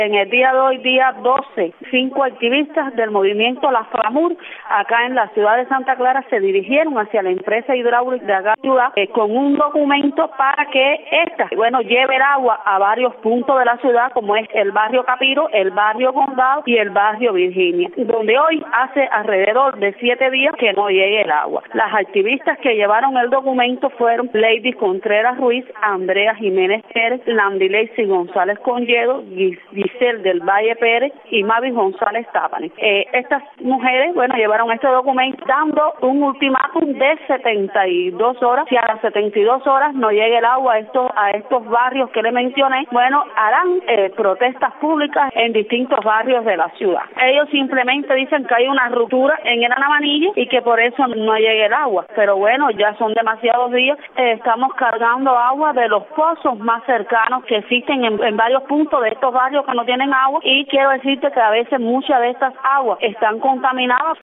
En el día de hoy, día 12, 5 activistas del movimiento La FRAMUR, acá en la ciudad de Santa Clara, se dirigieron hacia la empresa hidráulica de acá ciudad con un documento para que esta, lleve el agua a varios puntos de la ciudad, como es el barrio Capiro, el barrio Condado y el barrio Virginia, donde hoy hace alrededor de 7 días que no llegue el agua. Las activistas que llevaron el documento fueron Lady Contreras Ruiz, Andrea Jiménez Pérez, Landy Lacey González Conyedo, Giselle del Valle Pérez y Mavis González Tápani. Estas mujeres, llevaron este documento dando un ultimátum de 72 horas. Si a las 72 horas no llegue el agua a estos barrios que le mencioné, harán protestas públicas en distintos barrios de la ciudad. Ellos simplemente dicen que hay una ruptura en el Anamanille y que por eso no llegue el agua. Pero ya son demasiados días. Estamos cargando agua de los pozos más cercanos que existen en varios puntos de estos barrios que no tienen agua, y quiero decirte que a veces muchas de estas aguas están contaminadas.